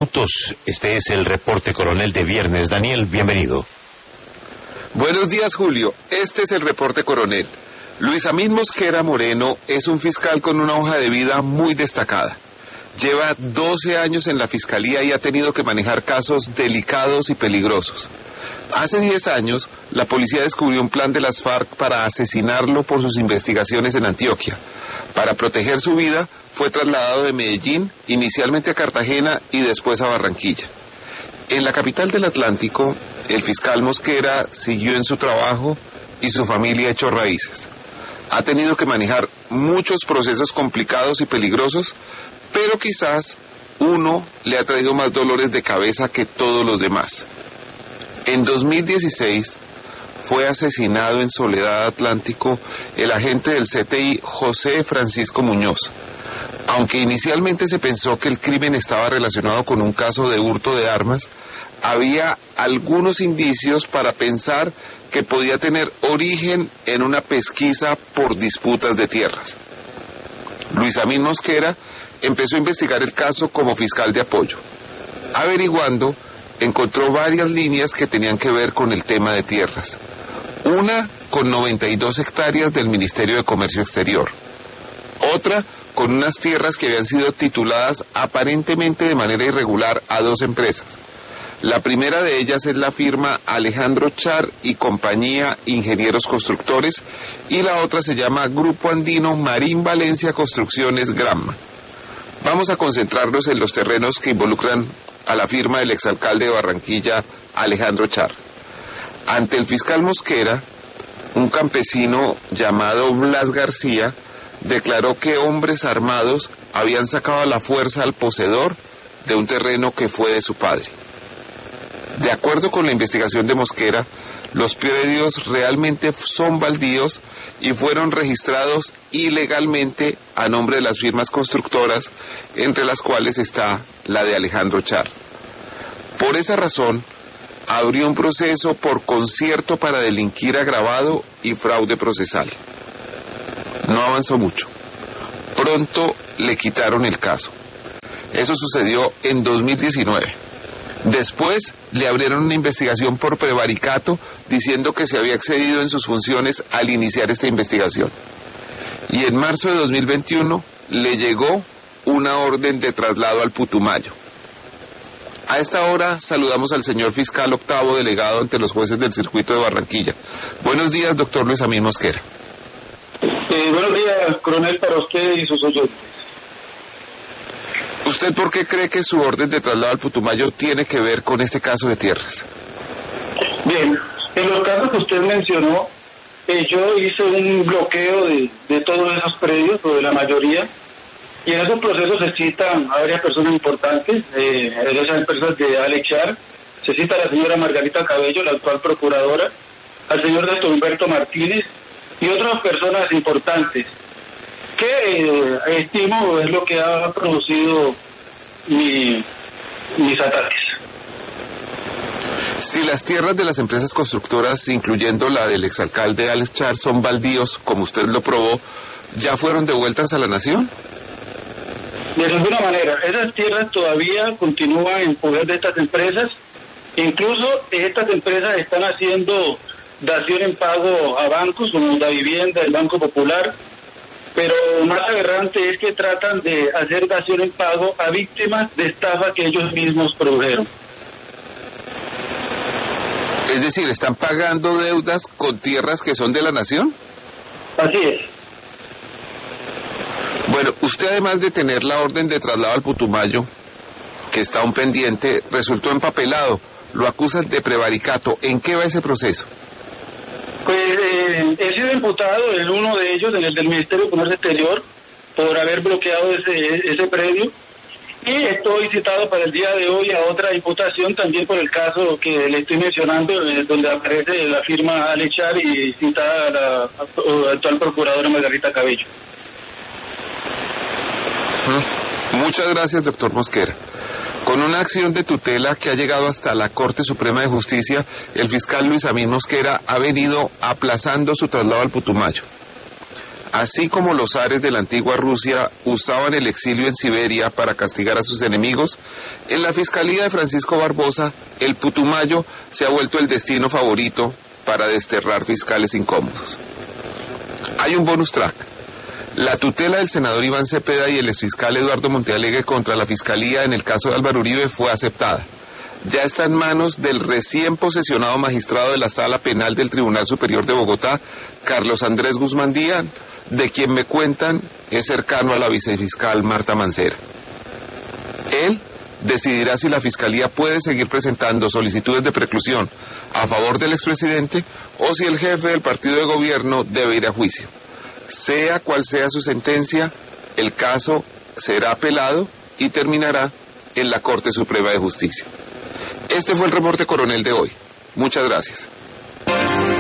Este es el reporte coronel de viernes. Daniel, bienvenido. Buenos días, Julio. Este es el reporte coronel. Luis Amín Mosquera Moreno es un fiscal con una hoja de vida muy destacada. Lleva 12 años en la fiscalía y ha tenido que manejar casos delicados y peligrosos. Hace 10 años, la policía descubrió un plan de las FARC para asesinarlo por sus investigaciones en Antioquia. Para proteger su vida, fue trasladado de Medellín, inicialmente a Cartagena y después a Barranquilla. En la capital del Atlántico, el fiscal Mosquera siguió en su trabajo y su familia echó raíces. Ha tenido que manejar muchos procesos complicados y peligrosos, pero quizás uno le ha traído más dolores de cabeza que todos los demás. En 2016 fue asesinado en Soledad Atlántico el agente del CTI José Francisco Muñoz. Aunque inicialmente se pensó que el crimen estaba relacionado con un caso de hurto de armas, había algunos indicios para pensar que podía tener origen en una pesquisa por disputas de tierras. Luis Amín Mosquera empezó a investigar el caso como fiscal de apoyo. Averiguando, encontró varias líneas que tenían que ver con el tema de tierras. Una con 92 hectáreas del Ministerio de Comercio Exterior. Otra con unas tierras que habían sido tituladas aparentemente de manera irregular a 2 empresas. La primera de ellas es la firma Alejandro Char y Compañía Ingenieros Constructores, y la otra se llama Grupo Andino Marín Valencia Construcciones Granma. Vamos a concentrarnos en los terrenos que involucran a la firma del exalcalde de Barranquilla, Alejandro Char. Ante el fiscal Mosquera, un campesino llamado Blas García declaró que hombres armados habían sacado a la fuerza al poseedor de un terreno que fue de su padre. De acuerdo con la investigación de Mosquera, los predios realmente son baldíos y fueron registrados ilegalmente a nombre de las firmas constructoras, entre las cuales está la de Alejandro Char. Por esa razón, abrió un proceso por concierto para delinquir agravado y fraude procesal. No avanzó mucho. Pronto le quitaron el caso. Eso sucedió en 2019. Después le abrieron una investigación por prevaricato diciendo que se había excedido en sus funciones al iniciar esta investigación. Y en marzo de 2021 le llegó una orden de traslado al Putumayo. A esta hora saludamos al señor fiscal octavo delegado ante los jueces del circuito de Barranquilla. Buenos días, doctor Luis Amín Mosquera. Buenos días, coronel, para usted y sus oyentes. ¿Usted por qué cree que su orden de traslado al Putumayo tiene que ver con este caso de tierras? Bien, en los casos que usted mencionó, yo hice un bloqueo de todos esos predios, o de la mayoría, y en esos procesos se citan a varias personas importantes, de esas empresas de Alechar, se cita a la señora Margarita Cabello, la actual procuradora, al señor Néstor Humberto Martínez, y otras personas importantes, que estimo es lo que ha producido mis ataques. Si las tierras de las empresas constructoras, incluyendo la del exalcalde Alex Char, son baldíos, como usted lo probó, ¿ya fueron devueltas a la nación? De ninguna manera. Esas tierras todavía continúan en poder de estas empresas. Incluso estas empresas están haciendo dación en pago a bancos, como la vivienda, el Banco Popular, pero más aberrante es que tratan de hacer dación en pago a víctimas de estafa que ellos mismos produjeron. Es decir, ¿están pagando deudas con tierras que son de la nación? Así es. Bueno, usted además de tener la orden de traslado al Putumayo, que está aún pendiente, resultó empapelado. Lo acusan de prevaricato. ¿En qué va ese proceso? Pues he sido imputado en uno de ellos, en el del Ministerio de Comercio Exterior, por haber bloqueado ese predio. Y estoy citado para el día de hoy a otra imputación también por el caso que le estoy mencionando, donde aparece la firma Alechar y citada a la actual procuradora Margarita Cabello. Muchas gracias, doctor Mosquera. Con una acción de tutela que ha llegado hasta la Corte Suprema de Justicia, el fiscal Luis Amín Mosquera ha venido aplazando su traslado al Putumayo. Así como los zares de la antigua Rusia usaban el exilio en Siberia para castigar a sus enemigos, en la Fiscalía de Francisco Barbosa, el Putumayo se ha vuelto el destino favorito para desterrar fiscales incómodos. Hay un bonus track. La tutela del senador Iván Cepeda y el exfiscal Eduardo Montealegre contra la Fiscalía en el caso de Álvaro Uribe fue aceptada. Ya está en manos del recién posesionado magistrado de la Sala Penal del Tribunal Superior de Bogotá, Carlos Andrés Guzmán Díaz, de quien me cuentan es cercano a la vicefiscal Marta Mancera. Él decidirá si la Fiscalía puede seguir presentando solicitudes de preclusión a favor del expresidente o si el jefe del partido de gobierno debe ir a juicio. Sea cual sea su sentencia, el caso será apelado y terminará en la Corte Suprema de Justicia. Este fue el reporte coronel de hoy. Muchas gracias.